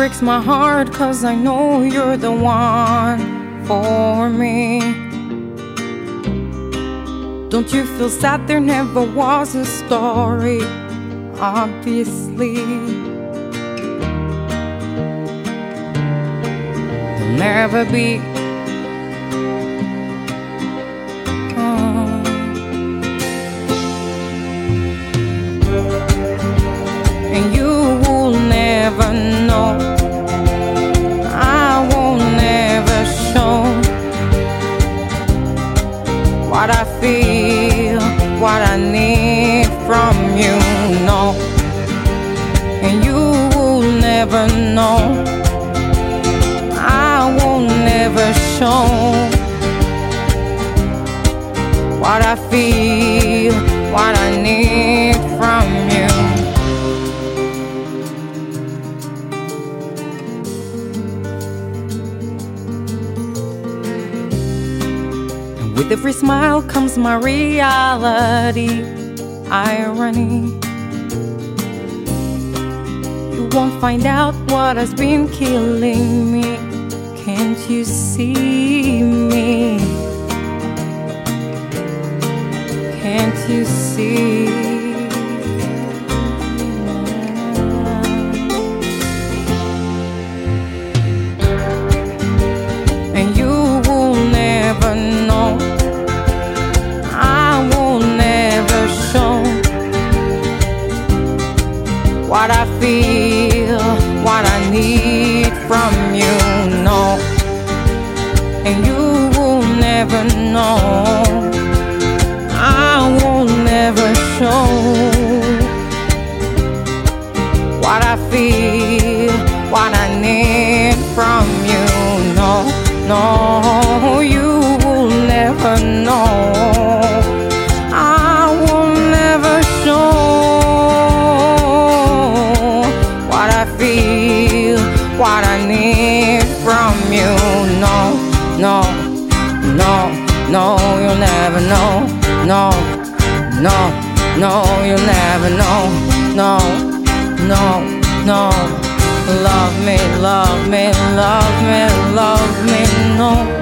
breaks my heart, 'cause I know you're the one for me. Don't you feel sad? There never was a story, obviously. There'll never be. And you will never know. I won't never show what I feel, what I need from you, no. And you will never know. I won't never show what I feel, what I need from you. With every smile comes my reality, irony. You won't find out what has been killing me. Can't you see me? Can't you see? And you will never know. What I feel, what I need from you, no. And you will never know. I will never show what I feel, what I need from you, no, no. You will never know. I will never show what I need from you, no, no, no, no, you'll never know, no, no, no, you'll never know, no, no, no. Love me, love me, love me, love me, no.